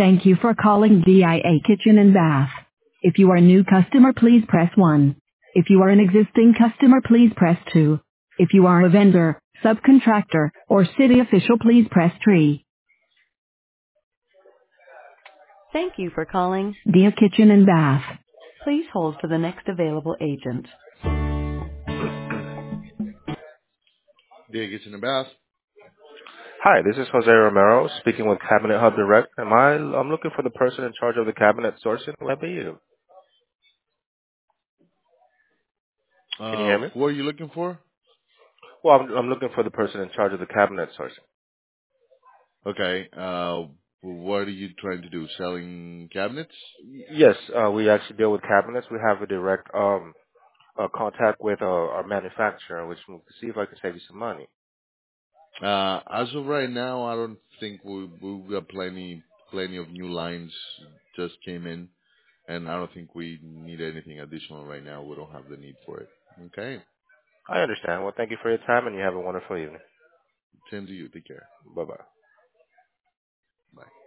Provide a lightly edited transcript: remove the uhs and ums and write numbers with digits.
Thank you for calling DIA Kitchen and Bath. If you are a new customer, please press 1. If you are an existing customer, please press 2. If you are a vendor, subcontractor, or city official, please press 3. Thank you for calling DIA Kitchen and Bath. Please hold for the next available agent. Dig it's in the bath. Hi, this is Jose Romero speaking with Cabinet Hub Direct. I'm looking for the person in charge of the cabinet sourcing. Will that be you? Can you hear me? Who are you looking for? Well, I'm looking for the person in charge of the cabinet sourcing. Okay. What are you trying to do? Selling cabinets? Yes, we actually deal with cabinets. We have a direct contact with our manufacturer, which will see if I can save you some money. As of right now, I don't think we've got plenty of new lines just came in, and I don't think we need anything additional right now. We don't have the need for it. Okay. I understand. Well, thank you for your time, and you have a wonderful evening. Same to you. Take care. Bye-bye. Bye.